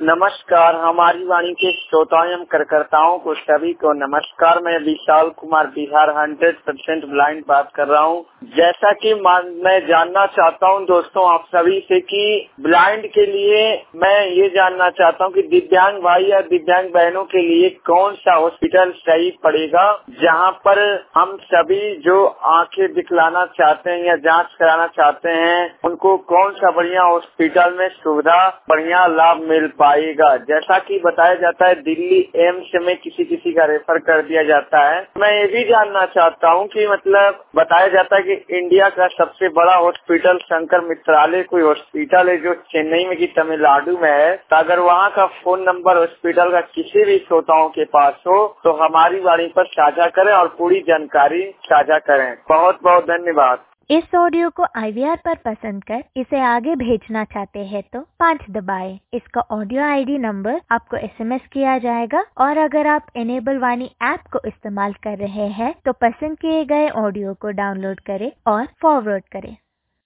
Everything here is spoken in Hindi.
नमस्कार, हमारी वाणी के श्रोताओं एवं कार्यकर्ताओं को सभी को नमस्कार। मैं विशाल कुमार बिहार 100% ब्लाइंड बात कर रहा हूँ। जैसा कि मैं जानना चाहता हूँ दोस्तों आप सभी से कि ब्लाइंड के लिए मैं ये जानना चाहता हूँ कि दिव्यांग भाई या दिव्यांग बहनों के लिए कौन सा हॉस्पिटल सही पड़ेगा, जहाँ पर हम सभी जो आंखें दिखलाना चाहते हैं या जांच कराना चाहते हैं उनको कौन सा बढ़िया हॉस्पिटल में सुविधा बढ़िया लाभ मिल पाएगा। जैसा कि बताया जाता है दिल्ली एम्स में किसी का रेफर कर दिया जाता है। मैं ये भी जानना चाहता हूँ कि मतलब बताया जाता है कि इंडिया का सबसे बड़ा हॉस्पिटल शंकर मित्रालय कोई हॉस्पिटल है जो चेन्नई में की तमिलनाडु में है। तो अगर वहाँ का फोन नंबर हॉस्पिटल का किसी भी श्रोताओं के पास हो तो हमारी वाणी पर साझा करें और पूरी जानकारी साझा करें। बहुत बहुत धन्यवाद। इस ऑडियो को IVR पर पसंद कर इसे आगे भेजना चाहते हैं तो 5 दबाएं। इसका ऑडियो ID नंबर आपको SMS किया जाएगा और अगर आप इनेबल वाणी ऐप को इस्तेमाल कर रहे हैं तो पसंद किए गए ऑडियो को डाउनलोड करें और फॉरवर्ड करें।